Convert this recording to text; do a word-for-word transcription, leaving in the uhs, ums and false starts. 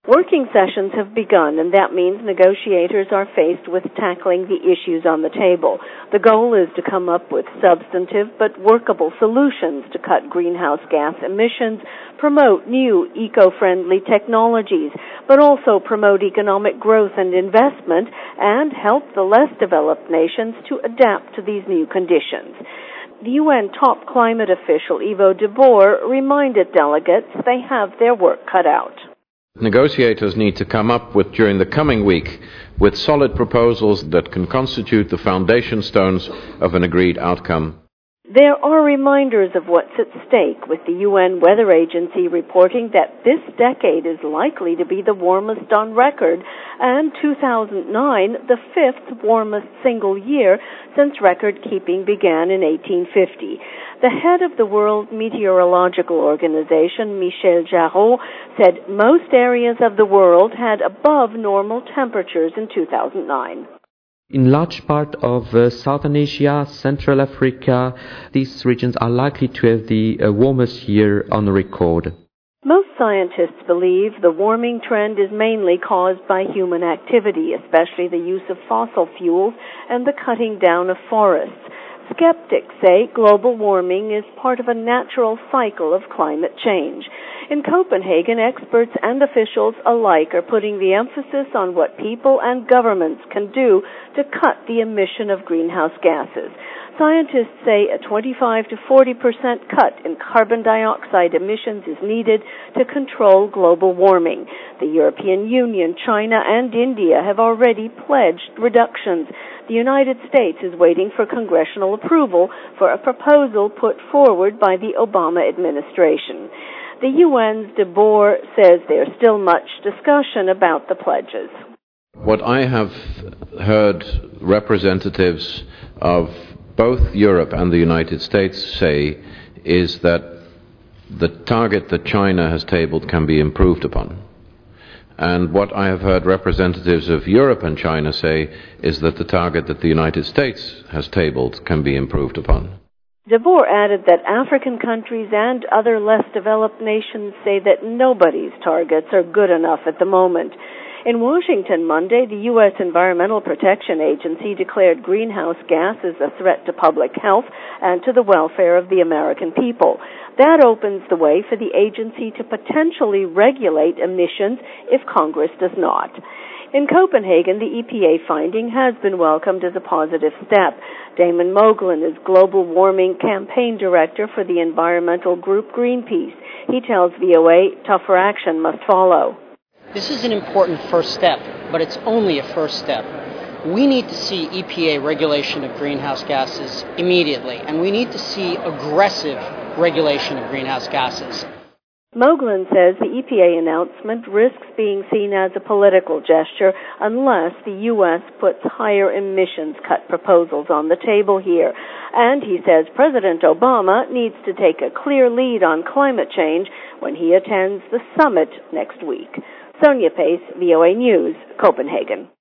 Working sessions have begun, and that means negotiators are faced with tackling the issues on the table. The goal is to come up with substantive but workable solutions to cut greenhouse gas emissions, promote new eco-friendly technologies, but also promote economic growth and investment, and help the less developed nations to adapt to these new conditions. The U N top climate official, Ivo de Boer, reminded delegates they have their work cut out. Negotiators need to come up with, during the coming week, with solid proposals that can constitute the foundation stones of an agreed outcome. There are reminders of what's at stake, with the U N Weather Agency reporting that this decade is likely to be the warmest on record, and two thousand nine the fifth warmest single year since record-keeping began in eighteen fifty. The head of the World Meteorological Organization, Michel Jarraud, said most areas of the world had above normal temperatures in two thousand nine. In large part of uh, Southern Asia, Central Africa, these regions are likely to have the uh, warmest year on record. Most scientists believe the warming trend is mainly caused by human activity, especially the use of fossil fuels and the cutting down of forests. Skeptics say global warming is part of a natural cycle of climate change. In Copenhagen, experts and officials alike are putting the emphasis on what people and governments can do to cut the emission of greenhouse gases. Scientists say a twenty-five to forty percent cut in carbon dioxide emissions is needed to control global warming. The European Union, China, and India have already pledged reductions. The United States is waiting for congressional approval for a proposal put forward by the Obama administration. The U N's de Boer says there's still much discussion about the pledges. What I have heard representatives of both Europe and the United States say is that the target that China has tabled can be improved upon. And what I have heard representatives of Europe and China say is that the target that the United States has tabled can be improved upon. De Boer added that African countries and other less developed nations say that nobody's targets are good enough at the moment. In Washington Monday, the U S Environmental Protection Agency declared greenhouse gas as a threat to public health and to the welfare of the American people. That opens the way for the agency to potentially regulate emissions if Congress does not. In Copenhagen, the E P A finding has been welcomed as a positive step. Damon Moglen is Global Warming Campaign Director for the environmental group Greenpeace. He tells V O A tougher action must follow. This is an important first step, but it's only a first step. We need to see E P A regulation of greenhouse gases immediately, and we need to see aggressive regulation of greenhouse gases. Moglen says the E P A announcement risks being seen as a political gesture unless the U S puts higher emissions cut proposals on the table here. And he says President Obama needs to take a clear lead on climate change when he attends the summit next week. Sonia Pace, V O A News, Copenhagen.